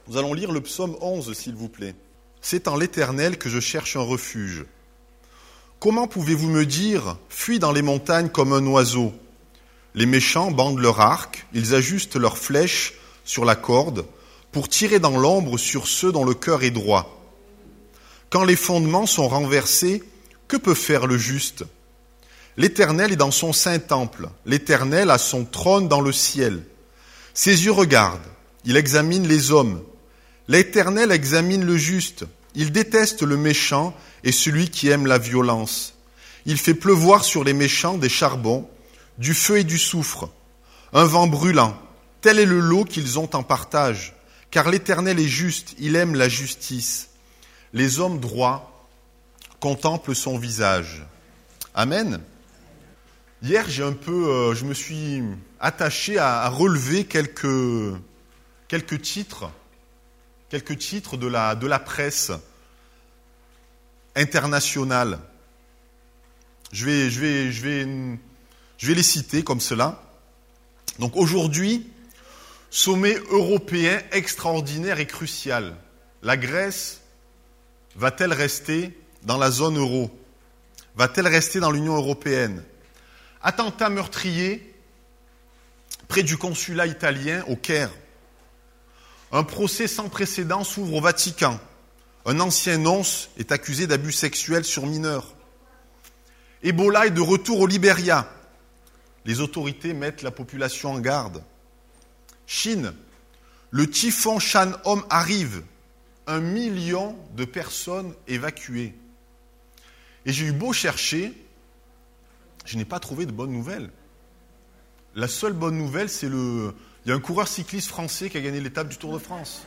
Nous allons lire le psaume 11, s'il vous plaît. C'est en l'Éternel que je cherche un refuge. Comment pouvez-vous me dire, fuis dans les montagnes comme un oiseau? Les méchants bandent leur arc, ils ajustent leurs flèches sur la corde pour tirer dans l'ombre sur ceux dont le cœur est droit. Quand les fondements sont renversés, que peut faire le juste? L'Éternel est dans son saint temple, l'Éternel a son trône dans le ciel. Ses yeux regardent, il examine les hommes. L'Éternel examine le juste, il déteste le méchant et celui qui aime la violence. Il fait pleuvoir sur les méchants des charbons, du feu et du soufre, un vent brûlant. Tel est le lot qu'ils ont en partage, car l'Éternel est juste, il aime la justice. Les hommes droits contemplent son visage. Amen. Hier, je me suis attaché à relever quelques titres de la presse internationale. Je vais les citer comme cela. Donc aujourd'hui, sommet européen extraordinaire et crucial. La Grèce va-t-elle rester dans la zone euro? Va-t-elle rester dans l'Union européenne? Attentat meurtrier près du consulat italien au Caire. Un procès sans précédent s'ouvre au Vatican. Un ancien nonce est accusé d'abus sexuels sur mineurs. Ebola est de retour au Libéria. Les autorités mettent la population en garde. Chine, le typhon Shan-Hom arrive. 1 million de personnes évacuées. Et j'ai eu beau chercher, je n'ai pas trouvé de bonnes nouvelles. La seule bonne nouvelle, il y a un coureur cycliste français qui a gagné l'étape du Tour de France.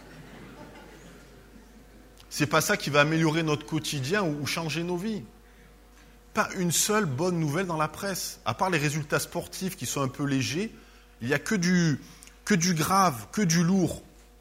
C'est pas ça qui va améliorer notre quotidien ou changer nos vies. Pas une seule bonne nouvelle dans la presse. À part les résultats sportifs qui sont un peu légers, il n'y a que du grave, que du lourd.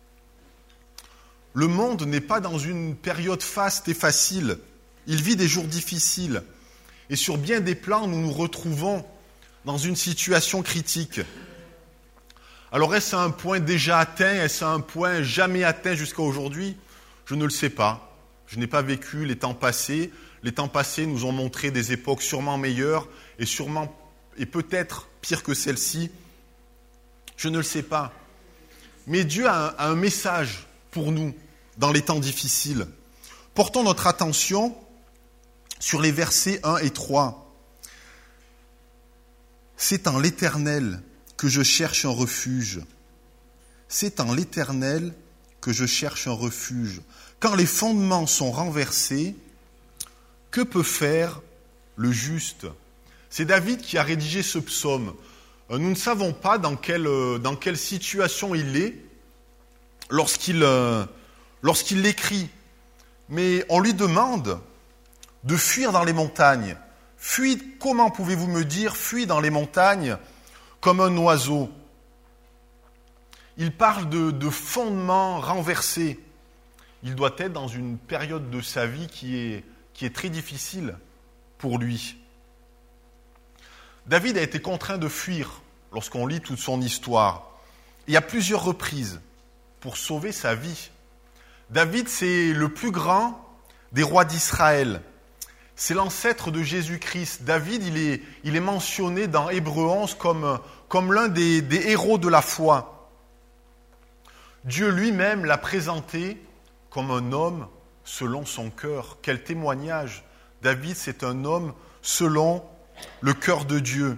Le monde n'est pas dans une période faste et facile. Il vit des jours difficiles. Et sur bien des plans, nous nous retrouvons dans une situation critique. Alors est-ce un point déjà atteint? Est-ce un point jamais atteint jusqu'à aujourd'hui? Je ne le sais pas. Je n'ai pas vécu les temps passés. Les temps passés nous ont montré des époques sûrement meilleures et peut-être pires que celle-ci. Je ne le sais pas. Mais Dieu a un message pour nous dans les temps difficiles. Portons notre attention sur les versets 1 et 3. C'est en l'Éternel que je cherche un refuge. C'est en l'Éternel que je cherche un refuge. Quand les fondements sont renversés, que peut faire le juste? C'est David qui a rédigé ce psaume. Nous ne savons pas dans quelle situation il est lorsqu'il l'écrit. Mais on lui demande de fuir dans les montagnes. Fuis, comment pouvez-vous me dire, fuis dans les montagnes comme un oiseau? Il parle de fondements renversés. Il doit être dans une période de sa vie qui est très difficile pour lui. David a été contraint de fuir lorsqu'on lit toute son histoire. Il y a plusieurs reprises pour sauver sa vie. David, c'est le plus grand des rois d'Israël. C'est l'ancêtre de Jésus-Christ. David, il est mentionné dans Hébreux 11 comme l'un des héros de la foi. Dieu lui-même l'a présenté comme un homme selon son cœur. Quel témoignage! David, c'est un homme selon le cœur de Dieu.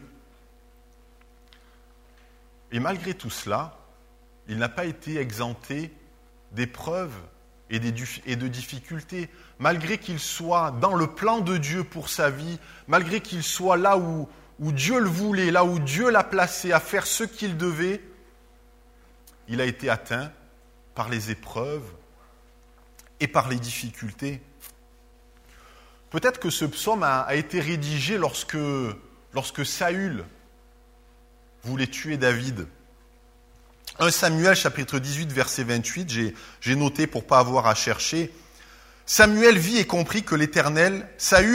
Et malgré tout cela, il n'a pas été exempté d'épreuves et de difficultés. Malgré qu'il soit dans le plan de Dieu pour sa vie, malgré qu'il soit là où Dieu le voulait, là où Dieu l'a placé à faire ce qu'il devait, il a été atteint par les épreuves et par les difficultés. Peut-être que ce psaume a été rédigé lorsque Saül voulait tuer David. 1 Samuel chapitre 18 verset 28, j'ai noté pour ne pas avoir à chercher. Saül vit et comprit que l'Éternel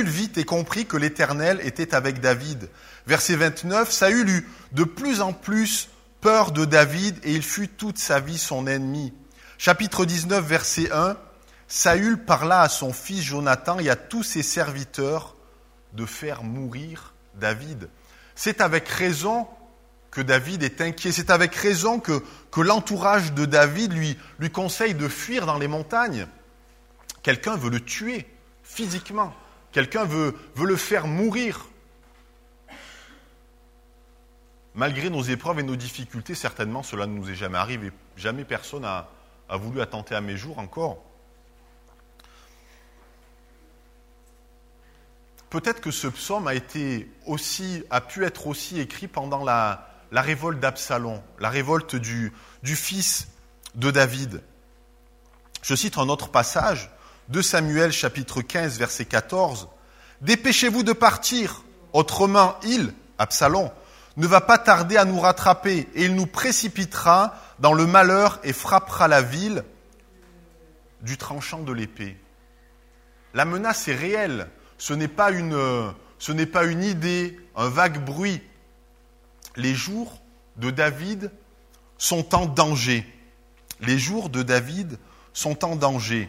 était avec David. Verset 29, Saül eut de plus en plus peur de David et il fut toute sa vie son ennemi. Chapitre 19, verset 1, Saül parla à son fils Jonathan et à tous ses serviteurs de faire mourir David. C'est avec raison que David est inquiet. C'est avec raison que l'entourage de David lui conseille de fuir dans les montagnes. Quelqu'un veut le tuer physiquement. Quelqu'un veut le faire mourir. Malgré nos épreuves et nos difficultés, certainement cela ne nous est jamais arrivé. Jamais personne a voulu attenter à mes jours encore. Peut-être que ce psaume a pu être aussi écrit pendant la révolte d'Absalom, la révolte du fils de David. Je cite un autre passage, 2 Samuel chapitre 15 verset 14. « Dépêchez-vous de partir, autrement il, Absalom, ne va pas tarder à nous rattraper et il nous précipitera dans le malheur et frappera la ville du tranchant de l'épée. » La menace est réelle. Ce n'est pas une idée, un vague bruit. Les jours de David sont en danger. Les jours de David sont en danger.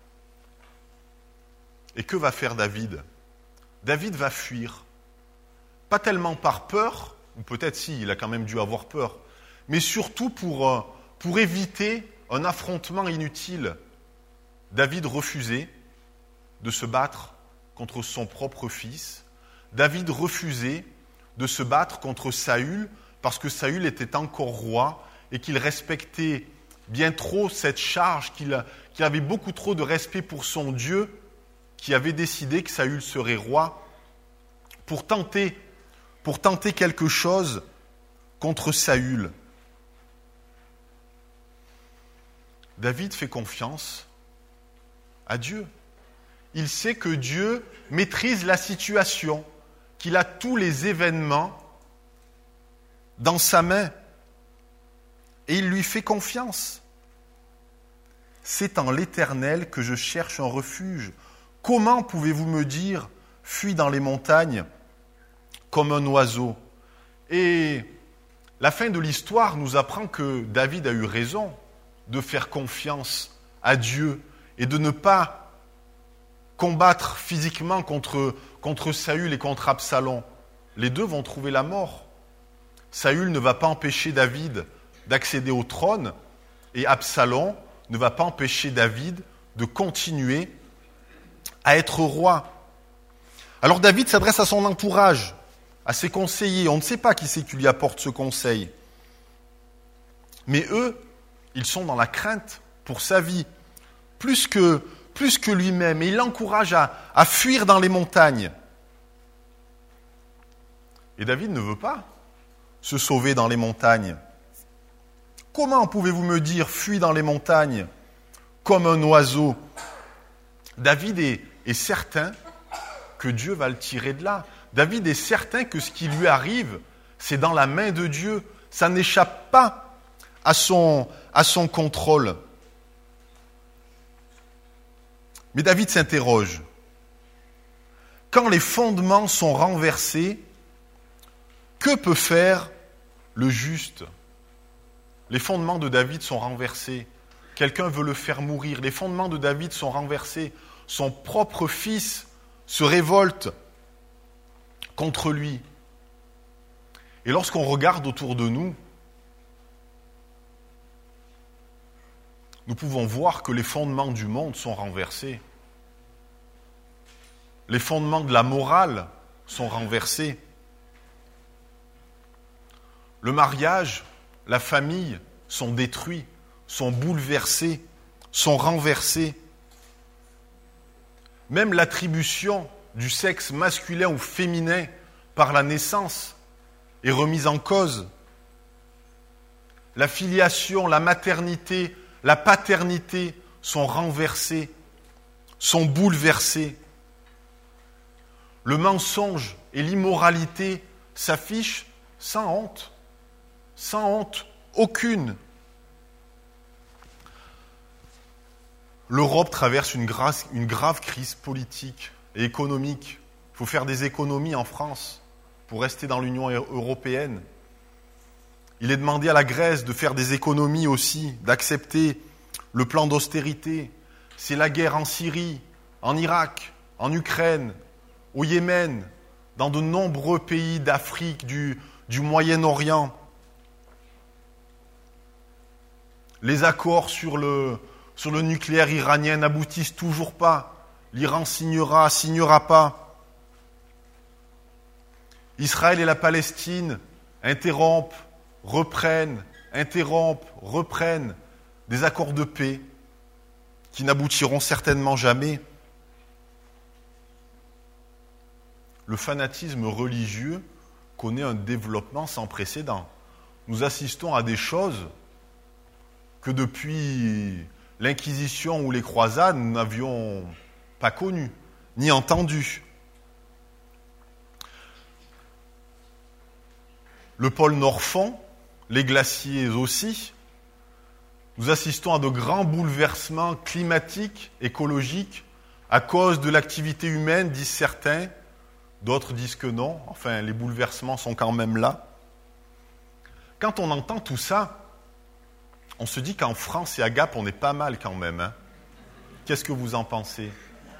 Et que va faire David ? David va fuir. Pas tellement par peur, ou peut-être si, il a quand même dû avoir peur, mais surtout pour éviter un affrontement inutile. David refusait de se battre contre son propre fils. David refusait de se battre contre Saül parce que Saül était encore roi et qu'il respectait bien trop cette charge, qu'il avait beaucoup trop de respect pour son Dieu qui avait décidé que Saül serait roi pour tenter quelque chose contre Saül. David fait confiance à Dieu. Il sait que Dieu maîtrise la situation, qu'il a tous les événements dans sa main. Et il lui fait confiance. C'est en l'Éternel que je cherche un refuge. Comment pouvez-vous me dire, fuis dans les montagnes comme un oiseau ? Et la fin de l'histoire nous apprend que David a eu raison de faire confiance à Dieu et de ne pas combattre physiquement contre Saül et contre Absalom. Les deux vont trouver la mort. Saül ne va pas empêcher David d'accéder au trône et Absalom ne va pas empêcher David de continuer à être roi. Alors David s'adresse à son entourage, à ses conseillers. On ne sait pas qui c'est qui lui apporte ce conseil. Mais eux, ils sont dans la crainte pour sa vie, plus que lui-même. Et il l'encourage à fuir dans les montagnes. Et David ne veut pas se sauver dans les montagnes. Comment pouvez-vous me dire, fuis dans les montagnes comme un oiseau ? David est certain que Dieu va le tirer de là. David est certain que ce qui lui arrive, c'est dans la main de Dieu. Ça n'échappe pas à son contrôle. Mais David s'interroge. Quand les fondements sont renversés, que peut faire le juste ? Les fondements de David sont renversés. Quelqu'un veut le faire mourir. Les fondements de David sont renversés. Son propre fils se révolte contre lui. Et lorsqu'on regarde autour de nous, nous pouvons voir que les fondements du monde sont renversés. Les fondements de la morale sont renversés. Le mariage, la famille sont détruits, sont bouleversés, sont renversés. Même l'attribution du sexe masculin ou féminin par la naissance est remise en cause. La filiation, la maternité, la paternité sont renversées, sont bouleversées. Le mensonge et l'immoralité s'affichent sans honte aucune. L'Europe traverse une grave crise politique et économique. Il faut faire des économies en France pour rester dans l'Union européenne. Il est demandé à la Grèce de faire des économies aussi, d'accepter le plan d'austérité. C'est la guerre en Syrie, en Irak, en Ukraine, au Yémen, dans de nombreux pays d'Afrique, du Moyen-Orient. Les accords sur le nucléaire iranien n'aboutissent toujours pas. L'Iran signera pas. Israël et la Palestine interrompent, reprennent des accords de paix qui n'aboutiront certainement jamais. Le fanatisme religieux connaît un développement sans précédent. Nous assistons à des choses que depuis l'Inquisition ou les croisades, nous n'avions pas connues, ni entendues. Le pôle Nord fond, les glaciers aussi. Nous assistons à de grands bouleversements climatiques, écologiques, à cause de l'activité humaine, disent certains. D'autres disent que non. Enfin, les bouleversements sont quand même là. Quand on entend tout ça, on se dit qu'en France et à Gap, on est pas mal quand même. Hein. Qu'est-ce que vous en pensez?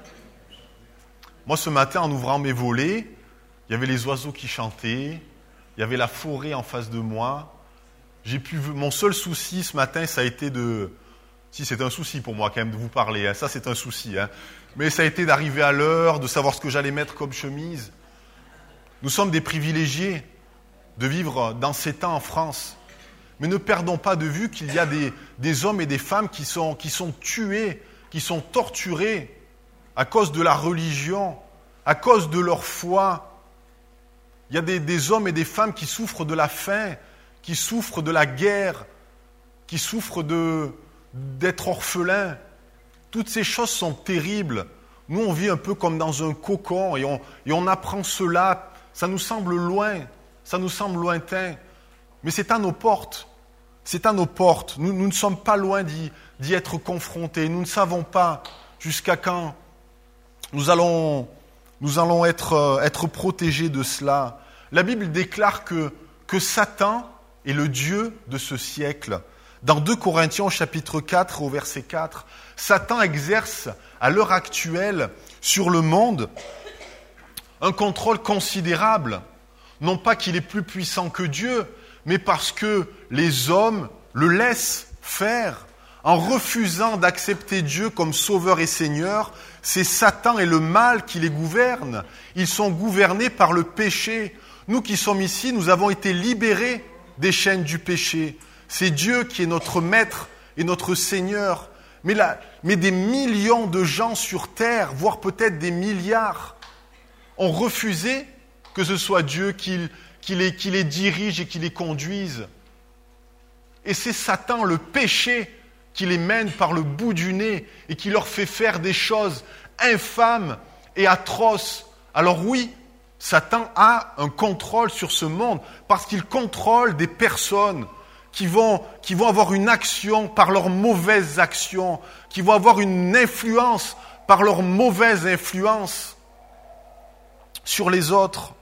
Moi, ce matin, en ouvrant mes volets, il y avait les oiseaux qui chantaient, il y avait la forêt en face de moi. Mon seul souci ce matin, ça a été de... Si, c'est un souci pour moi quand même de vous parler, hein. Ça c'est un souci. Hein. Mais ça a été d'arriver à l'heure, de savoir ce que j'allais mettre comme chemise. Nous sommes des privilégiés de vivre dans ces temps en France. Mais ne perdons pas de vue qu'il y a des hommes et des femmes qui sont tués, qui sont torturés à cause de la religion, à cause de leur foi. Il y a des hommes et des femmes qui souffrent de la faim, qui souffrent de la guerre, qui souffrent d'être orphelins. Toutes ces choses sont terribles. Nous, on vit un peu comme dans un cocon et on apprend cela. Ça nous semble loin, ça nous semble lointain. Mais c'est à nos portes. C'est à nos portes. Nous ne sommes pas loin d'y être confrontés. Nous ne savons pas jusqu'à quand nous allons être protégés de cela. La Bible déclare que Satan est le Dieu de ce siècle. Dans 2 Corinthiens, au chapitre 4, au verset 4, Satan exerce à l'heure actuelle sur le monde un contrôle considérable. Non pas qu'il est plus puissant que Dieu, mais parce que les hommes le laissent faire. En refusant d'accepter Dieu comme sauveur et Seigneur, c'est Satan et le mal qui les gouvernent. Ils sont gouvernés par le péché. Nous qui sommes ici, nous avons été libérés des chaînes du péché. C'est Dieu qui est notre maître et notre Seigneur. Mais des millions de gens sur terre, voire peut-être des milliards, ont refusé que ce soit Dieu qui les dirige et qui les conduise. Et c'est Satan, le péché, qui les mène par le bout du nez et qui leur fait faire des choses infâmes et atroces. Alors oui, Satan a un contrôle sur ce monde parce qu'il contrôle des personnes qui vont avoir une action par leurs mauvaises actions, qui vont avoir une influence par leur mauvaise influence sur les autres.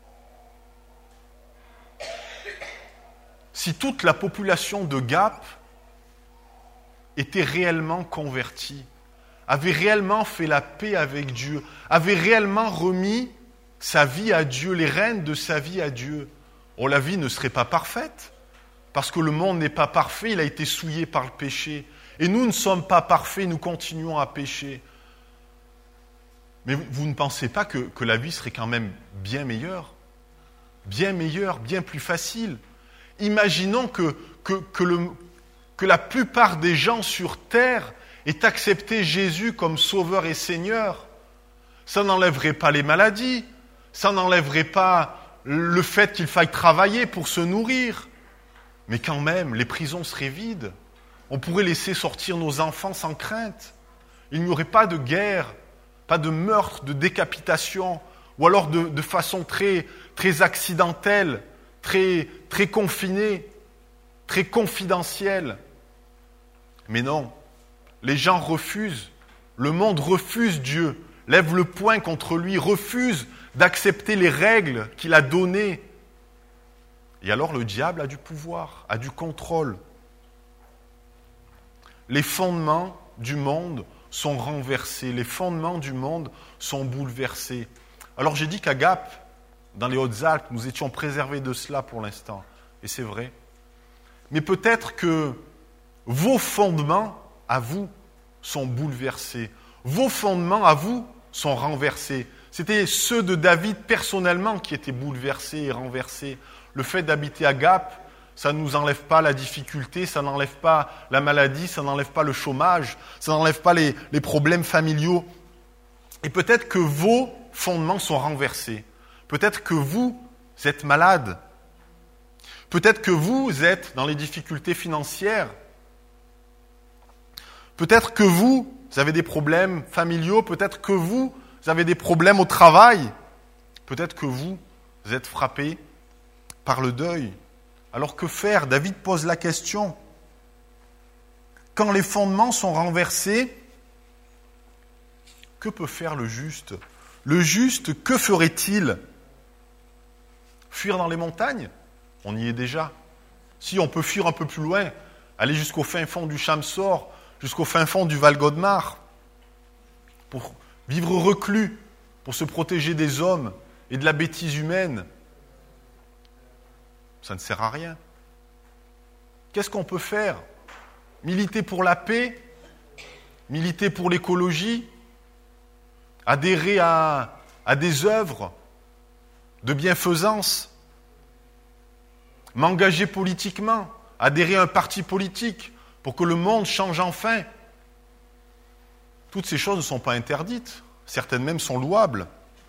Si toute la population de Gap était réellement convertie, avait réellement fait la paix avec Dieu, avait réellement remis sa vie à Dieu, les rênes de sa vie à Dieu, la vie ne serait pas parfaite. Parce que le monde n'est pas parfait, il a été souillé par le péché. Et nous ne sommes pas parfaits, nous continuons à pécher. Mais vous ne pensez pas que la vie serait quand même bien meilleure, bien plus facile. Imaginons que la plupart des gens sur terre aient accepté Jésus comme sauveur et Seigneur. Ça n'enlèverait pas les maladies, ça n'enlèverait pas le fait qu'il faille travailler pour se nourrir. Mais quand même, les prisons seraient vides. On pourrait laisser sortir nos enfants sans crainte. Il n'y aurait pas de guerre, pas de meurtre, de décapitation, ou alors de façon très, très accidentelle, très, très confinée, très confidentielle. Mais non, les gens refusent. Le monde refuse Dieu, lève le poing contre lui, refuse d'accepter les règles qu'il a données. Et alors le diable a du pouvoir, a du contrôle. les fondements du monde sont renversés, les fondements du monde sont bouleversés. Alors j'ai dit qu'à Gap, dans les Hautes-Alpes, nous étions préservés de cela pour l'instant, et c'est vrai. Mais peut-être que vos fondements, à vous, sont bouleversés. Vos fondements, à vous, sont renversés. C'était ceux de David personnellement qui étaient bouleversés et renversés. Le fait d'habiter à Gap, ça ne nous enlève pas la difficulté, ça n'enlève pas la maladie, ça n'enlève pas le chômage, ça n'enlève pas les problèmes familiaux. Et peut-être que vos fondements sont renversés. Peut-être que vous êtes malade. Peut-être que vous êtes dans les difficultés financières. Peut-être que vous avez des problèmes familiaux. Peut-être que vous avez des problèmes au travail. Peut-être que vous êtes frappé par le deuil. Alors que faire ? David pose la question. Quand les fondements sont renversés, que peut faire le juste ? Le juste, que ferait-il ? Fuir dans les montagnes ? On y est déjà. Si on peut fuir un peu plus loin, aller jusqu'au fin fond du Chamsor, jusqu'au fin fond du Val Godemar, pour vivre reclus, pour se protéger des hommes et de la bêtise humaine, ça ne sert à rien. Qu'est-ce qu'on peut faire ? Militer pour la paix, militer pour l'écologie, adhérer à des œuvres de bienfaisance, m'engager politiquement, adhérer à un parti politique pour que le monde change enfin. Toutes ces choses ne sont pas interdites, certaines même sont louables.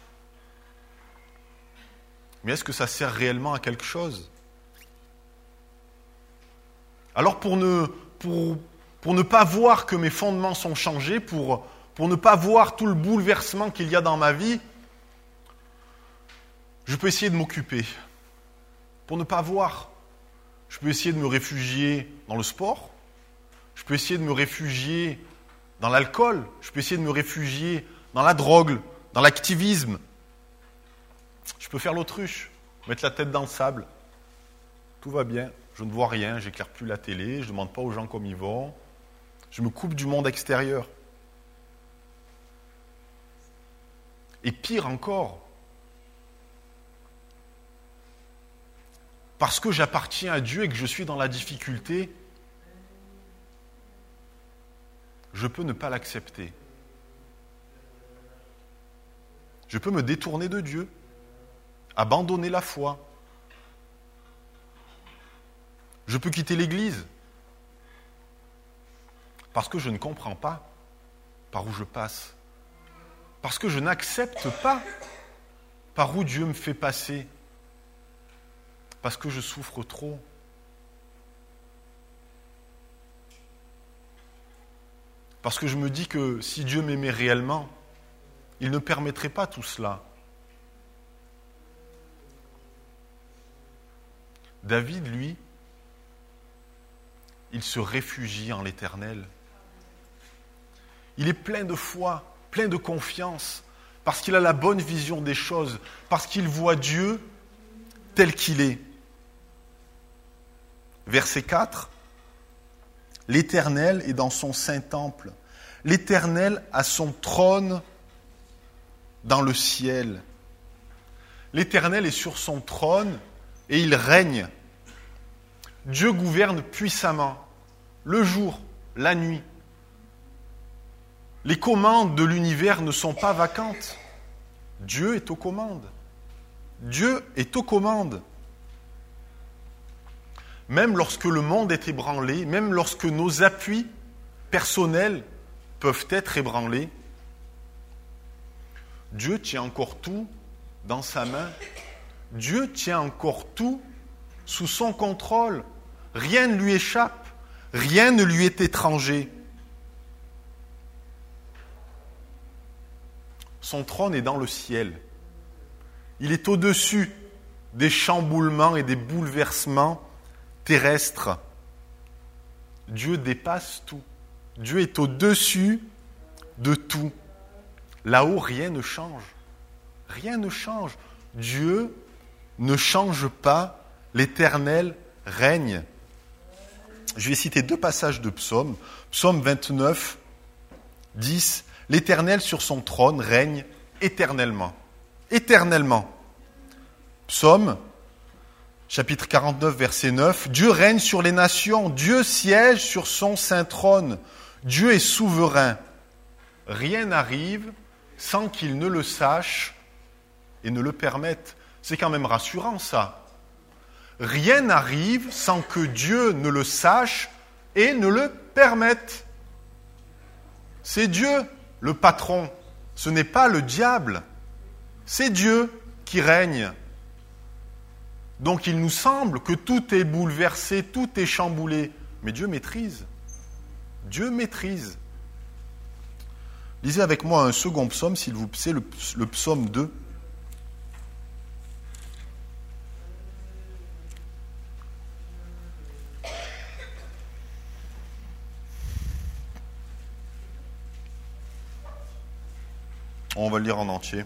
Mais est-ce que ça sert réellement à quelque chose ? Alors pour ne pas voir que mes fondements sont changés, pour ne pas voir tout le bouleversement qu'il y a dans ma vie, je peux essayer de m'occuper. Pour ne pas voir, je peux essayer de me réfugier dans le sport, je peux essayer de me réfugier dans l'alcool, je peux essayer de me réfugier dans la drogue, dans l'activisme. Je peux faire l'autruche, mettre la tête dans le sable. Tout va bien, je ne vois rien, j'éclaire plus la télé, je ne demande pas aux gens comment ils vont. Je me coupe du monde extérieur. Et pire encore, parce que j'appartiens à Dieu et que je suis dans la difficulté, je peux ne pas l'accepter. Je peux me détourner de Dieu, abandonner la foi. Je peux quitter l'Église parce que je ne comprends pas par où je passe, parce que je n'accepte pas par où Dieu me fait passer, parce que je souffre trop. Parce que je me dis que si Dieu m'aimait réellement, il ne permettrait pas tout cela. David, lui, il se réfugie en l'Éternel. Il est plein de foi, plein de confiance, parce qu'il a la bonne vision des choses, parce qu'il voit Dieu tel qu'il est. Verset 4, « L'Éternel est dans son saint temple. L'Éternel a son trône dans le ciel. » L'Éternel est sur son trône et il règne. Dieu gouverne puissamment, le jour, la nuit. Les commandes de l'univers ne sont pas vacantes. Dieu est aux commandes. Dieu est aux commandes. Même lorsque le monde est ébranlé, même lorsque nos appuis personnels peuvent être ébranlés, Dieu tient encore tout dans sa main. Dieu tient encore tout sous son contrôle. Rien ne lui échappe, rien ne lui est étranger. Son trône est dans le ciel. Il est au-dessus des chamboulements et des bouleversements terrestres. Dieu dépasse tout. Dieu est au-dessus de tout. Là-haut, rien ne change. Rien ne change. Dieu ne change pas. L'Éternel règne. Je vais citer 2 passages de psaumes. Psaume 29, 10. L'Éternel sur son trône règne éternellement. Éternellement. Psaume, chapitre 49, verset 9. Dieu règne sur les nations. Dieu siège sur son saint trône. Dieu est souverain. Rien n'arrive sans qu'il ne le sache et ne le permette. C'est quand même rassurant, ça. Rien n'arrive sans que Dieu ne le sache et ne le permette. C'est Dieu, le patron. Ce n'est pas le diable. C'est Dieu qui règne. Donc il nous semble que tout est bouleversé, tout est chamboulé. Mais Dieu maîtrise. Dieu maîtrise. Lisez avec moi un second psaume, s'il vous plaît, le psaume 2. On va le lire en entier.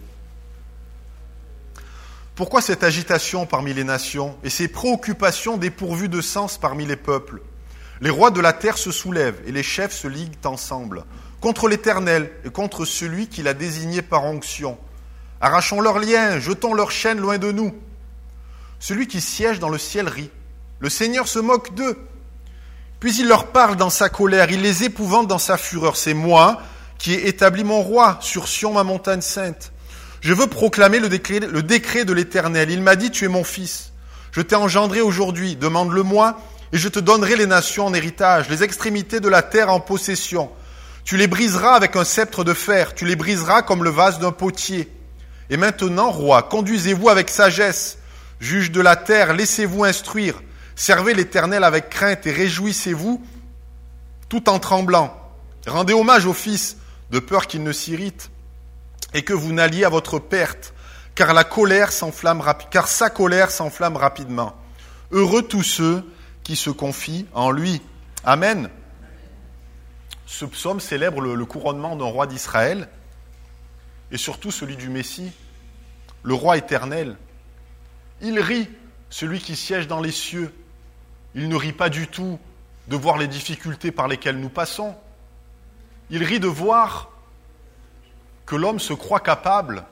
Pourquoi cette agitation parmi les nations et ces préoccupations dépourvues de sens parmi les peuples? Les rois de la terre se soulèvent et les chefs se liguent ensemble contre l'Éternel et contre celui qui l'a désigné par onction. Arrachons leurs liens, jetons leurs chaînes loin de nous. Celui qui siège dans le ciel rit. Le Seigneur se moque d'eux. Puis il leur parle dans sa colère, il les épouvante dans sa fureur. C'est moi qui ai établi mon roi sur Sion, ma montagne sainte. Je veux proclamer le décret de l'Éternel. Il m'a dit, tu es mon fils. Je t'ai engendré aujourd'hui, demande-le-moi, et je te donnerai les nations en héritage, les extrémités de la terre en possession. Tu les briseras avec un sceptre de fer, tu les briseras comme le vase d'un potier. Et maintenant, roi, conduisez-vous avec sagesse. Juge de la terre, laissez-vous instruire. Servez l'Éternel avec crainte et réjouissez-vous tout en tremblant. Rendez hommage au Fils, de peur qu'il ne s'irrite et que vous n'alliez à votre perte, car sa colère s'enflamme rapidement. Heureux tous ceux qui se confient en lui. Amen. Ce psaume célèbre le couronnement d'un roi d'Israël et surtout celui du Messie, le roi éternel. Il rit, celui qui siège dans les cieux. Il ne rit pas du tout de voir les difficultés par lesquelles nous passons. Il rit de voir que l'homme se croit capable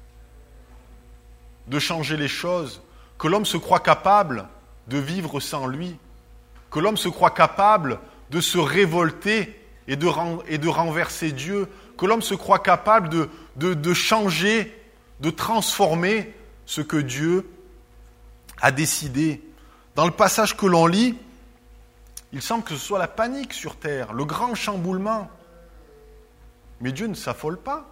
de changer les choses, que l'homme se croit capable de vivre sans lui, que l'homme se croit capable de se révolter et de renverser Dieu, que l'homme se croit capable de changer, de transformer ce que Dieu a décidé. Dans le passage que l'on lit, il semble que ce soit la panique sur terre, le grand chamboulement. Mais Dieu ne s'affole pas.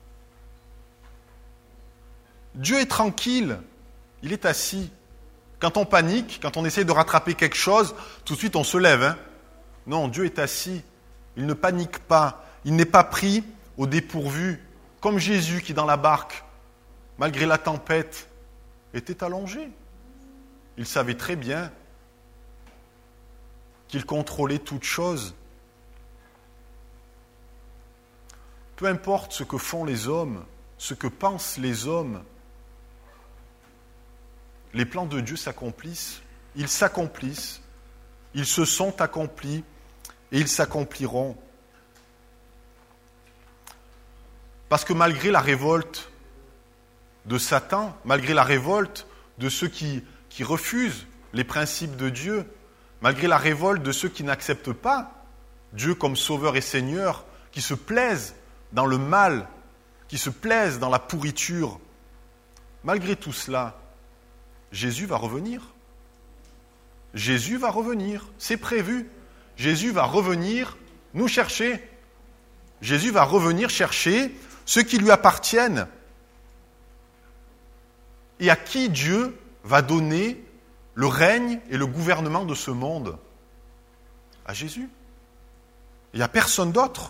Dieu est tranquille, il est assis. Quand on panique, quand on essaie de rattraper quelque chose, tout de suite on se lève. Non, Dieu est assis, il ne panique pas, il n'est pas pris au dépourvu, comme Jésus qui dans la barque, malgré la tempête, était allongé. Il savait très bien qu'il contrôlait toutes choses. Peu importe ce que font les hommes, ce que pensent les hommes, les plans de Dieu s'accomplissent, ils s'accomplissent, ils se sont accomplis et ils s'accompliront. Parce que malgré la révolte de Satan, malgré la révolte de ceux qui refusent les principes de Dieu, malgré la révolte de ceux qui n'acceptent pas Dieu comme sauveur et Seigneur, qui se plaisent dans le mal, qui se plaisent dans la pourriture, malgré tout cela, Jésus va revenir. Jésus va revenir, c'est prévu. Jésus va revenir nous chercher. Jésus va revenir chercher ceux qui lui appartiennent et à qui Dieu va donner le règne et le gouvernement de ce monde. À Jésus. Il n'y a personne d'autre.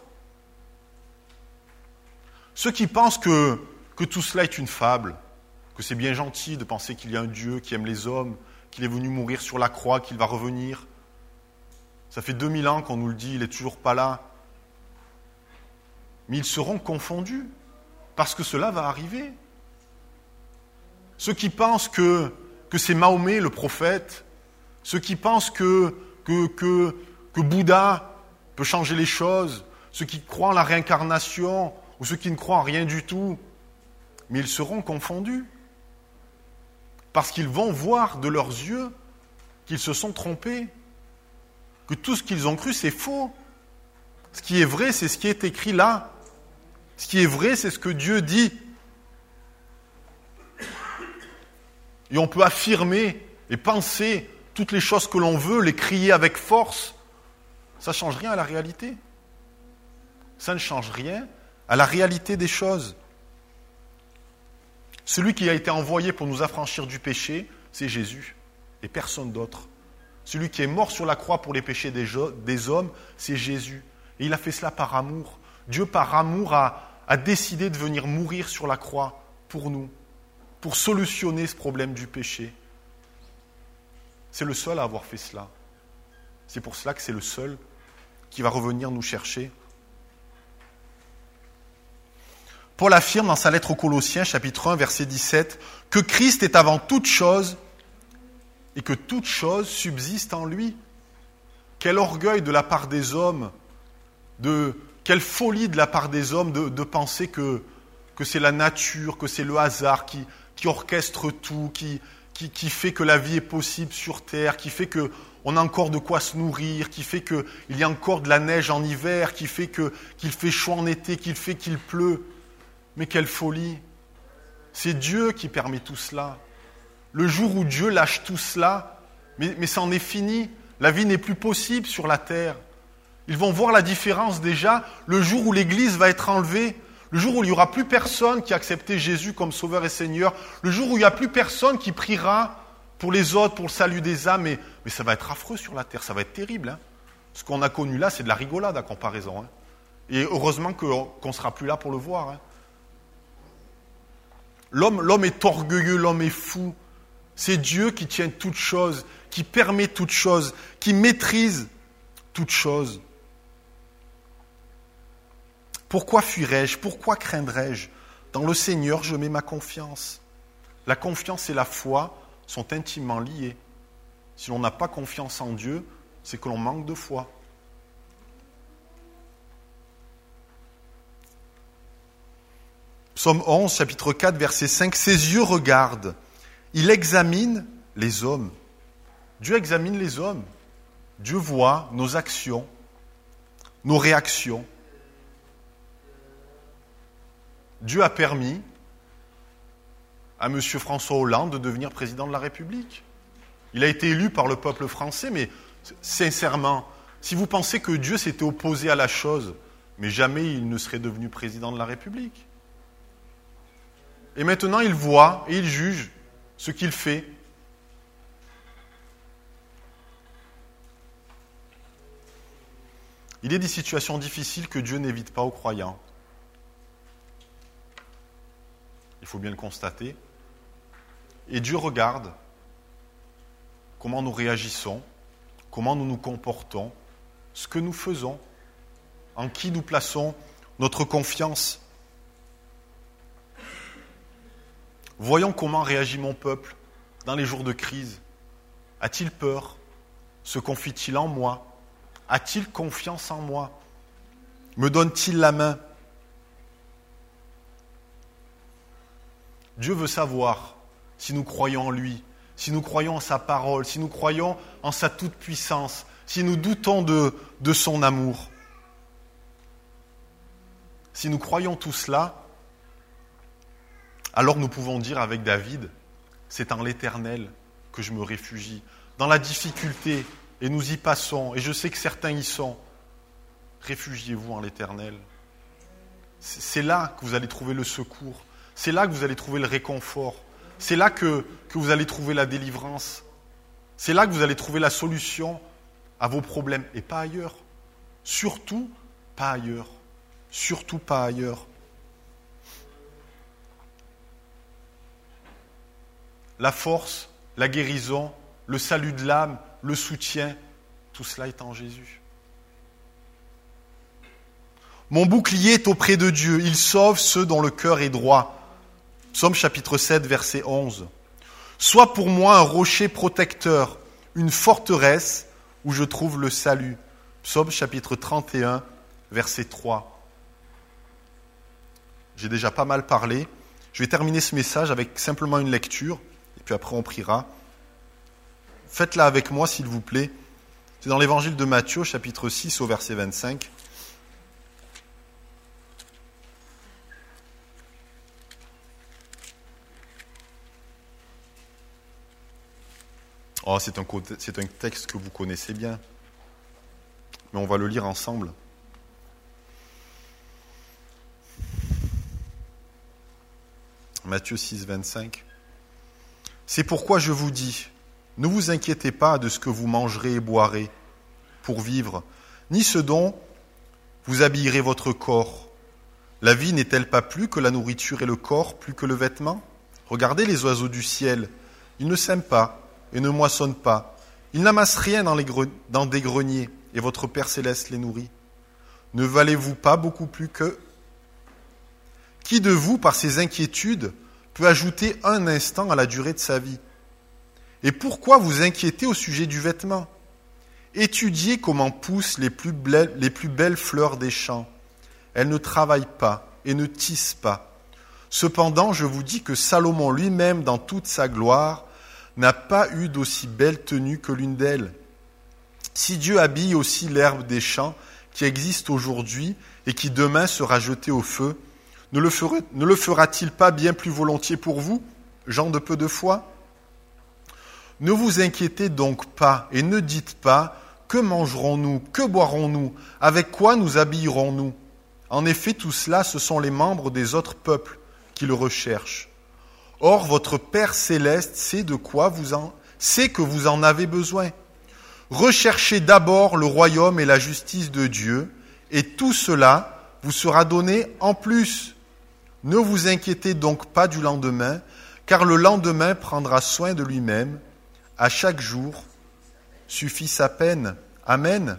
Ceux qui pensent que tout cela est une fable, que c'est bien gentil de penser qu'il y a un Dieu qui aime les hommes, qu'il est venu mourir sur la croix, qu'il va revenir. Ça fait 2000 ans qu'on nous le dit, il n'est toujours pas là. Mais ils seront confondus, parce que cela va arriver. Ceux qui pensent que c'est Mahomet le prophète, ceux qui pensent que que Bouddha peut changer les choses, ceux qui croient en la réincarnation ou ceux qui ne croient en rien du tout, mais ils seront confondus. Parce qu'ils vont voir de leurs yeux qu'ils se sont trompés, que tout ce qu'ils ont cru, c'est faux. Ce qui est vrai, c'est ce qui est écrit là. Ce qui est vrai, c'est ce que Dieu dit. Et on peut affirmer et penser toutes les choses que l'on veut, les crier avec force. Ça ne change rien à la réalité. Ça ne change rien à la réalité des choses. Celui qui a été envoyé pour nous affranchir du péché, c'est Jésus, et personne d'autre. Celui qui est mort sur la croix pour les péchés des hommes, c'est Jésus. Et il a fait cela par amour. Dieu, par amour, a décidé de venir mourir sur la croix pour nous, pour solutionner ce problème du péché. C'est le seul à avoir fait cela. C'est pour cela que c'est le seul qui va revenir nous chercher. Paul affirme dans sa lettre aux Colossiens, chapitre 1, verset 17, que Christ est avant toute chose et que toute chose subsiste en lui. Quel orgueil de la part des hommes, quelle folie de la part des hommes de penser que c'est la nature, que c'est le hasard qui orchestre tout, qui fait que la vie est possible sur terre, qui fait qu'on a encore de quoi se nourrir, qui fait qu'il y a encore de la neige en hiver, qui fait qu'il fait chaud en été, qu'il fait qu'il pleut. Mais quelle folie! C'est Dieu qui permet tout cela. Le jour où Dieu lâche tout cela, mais c'en est fini. La vie n'est plus possible sur la terre. Ils vont voir la différence déjà le jour où l'Église va être enlevée, le jour où il n'y aura plus personne qui a accepté Jésus comme Sauveur et Seigneur, le jour où il n'y a plus personne qui priera pour les autres, pour le salut des âmes. Mais ça va être affreux sur la terre, ça va être terrible. Hein. Ce qu'on a connu là, c'est de la rigolade à comparaison. Hein. Et heureusement qu'on ne sera plus là pour le voir. Hein. L'homme est orgueilleux, l'homme est fou. C'est Dieu qui tient toutes choses, qui permet toutes choses, qui maîtrise toutes choses. Pourquoi fuirais-je? Pourquoi craindrais-je? Dans le Seigneur, je mets ma confiance. La confiance et la foi sont intimement liées. Si l'on n'a pas confiance en Dieu, c'est que l'on manque de foi. Psaume 11, chapitre 4, verset 5. Ses yeux regardent, il examine les hommes. Dieu examine les hommes. Dieu voit nos actions, nos réactions. Dieu a permis à M. François Hollande de devenir président de la République. Il a été élu par le peuple français, mais sincèrement, si vous pensez que Dieu s'était opposé à la chose, mais jamais il ne serait devenu président de la République. Et maintenant, il voit et il juge ce qu'il fait. Il y a des situations difficiles que Dieu n'évite pas aux croyants. Il faut bien le constater. Et Dieu regarde comment nous réagissons, comment nous nous comportons, ce que nous faisons, en qui nous plaçons notre confiance. Voyons comment réagit mon peuple dans les jours de crise. A-t-il peur? Se confie-t-il en moi? A-t-il confiance en moi? Me donne-t-il la main? Dieu veut savoir si nous croyons en lui, si nous croyons en sa parole, si nous croyons en sa toute-puissance, si nous doutons de son amour. Si nous croyons tout cela, alors nous pouvons dire avec David, c'est en l'Éternel que je me réfugie. Dans la difficulté, et nous y passons, et je sais que certains y sont, réfugiez-vous en l'Éternel. C'est là que vous allez trouver le secours, c'est là que vous allez trouver le réconfort, c'est là que vous allez trouver la délivrance, c'est là que vous allez trouver la solution à vos problèmes, et pas ailleurs. Surtout pas ailleurs. Surtout pas ailleurs. La force, la guérison, le salut de l'âme, le soutien, tout cela est en Jésus. Mon bouclier est auprès de Dieu, il sauve ceux dont le cœur est droit. Psaume chapitre 7, verset 11. Sois pour moi un rocher protecteur, une forteresse où je trouve le salut. Psaume chapitre 31, verset 3. J'ai déjà pas mal parlé. Je vais terminer ce message avec simplement une lecture, et puis après on priera. Faites-la avec moi, s'il vous plaît. C'est dans l'évangile de Matthieu, chapitre 6, au verset 25. Oh, c'est un texte que vous connaissez bien, mais on va le lire ensemble. Matthieu 6, 25. C'est pourquoi je vous dis, ne vous inquiétez pas de ce que vous mangerez et boirez pour vivre, ni ce dont vous habillerez votre corps. La vie n'est-elle pas plus que la nourriture et le corps plus que le vêtement ? Regardez les oiseaux du ciel, ils ne sèment pas et ne moissonnent pas. Ils n'amassent rien dans des greniers, et votre Père céleste les nourrit. Ne valez-vous pas beaucoup plus qu'eux ? Qui de vous, par ses inquiétudes, peut ajouter un instant à la durée de sa vie ? Et pourquoi vous inquiétez au sujet du vêtement ? Étudiez comment poussent les plus belles fleurs des champs. Elles ne travaillent pas et ne tissent pas. Cependant, je vous dis que Salomon lui-même, dans toute sa gloire, n'a pas eu d'aussi belle tenue que l'une d'elles. Si Dieu habille aussi l'herbe des champs qui existe aujourd'hui et qui demain sera jetée au feu, ne le fera-t-il pas bien plus volontiers pour vous, gens de peu de foi ? Ne vous inquiétez donc pas et ne dites pas « Que mangerons-nous ? Que boirons-nous ? Avec quoi nous habillerons-nous » En effet, tout cela, ce sont les membres des autres peuples qui le recherchent. Or, votre Père céleste sait que vous en avez besoin. Recherchez d'abord le royaume et la justice de Dieu, et tout cela vous sera donné en plus. Ne vous inquiétez donc pas du lendemain, car le lendemain prendra soin de lui-même. À chaque jour suffit sa peine. Amen.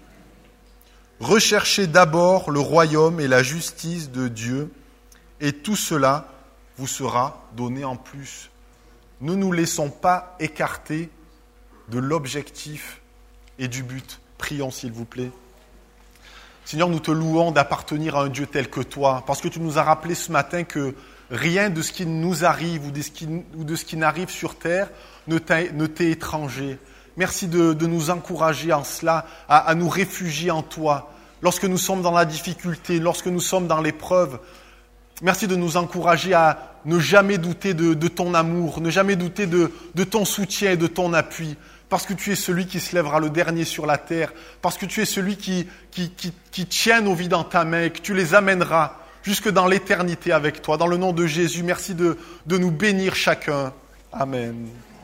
Recherchez d'abord le royaume et la justice de Dieu, et tout cela vous sera donné en plus. Ne nous laissons pas écarter de l'objectif et du but. Prions, s'il vous plaît. Seigneur, nous te louons d'appartenir à un Dieu tel que toi, parce que tu nous as rappelé ce matin que rien de ce qui nous arrive ou de ce qui n'arrive sur terre ne t'est étranger. Merci de nous encourager en cela, à nous réfugier en toi. Lorsque nous sommes dans la difficulté, lorsque nous sommes dans l'épreuve, merci de nous encourager à ne jamais douter de ton amour, ne jamais douter de ton soutien et de ton appui, parce que tu es celui qui se lèvera le dernier sur la terre, parce que tu es celui qui tient nos vies dans ta main et que tu les amèneras jusque dans l'éternité avec toi. Dans le nom de Jésus, merci de nous bénir chacun. Amen.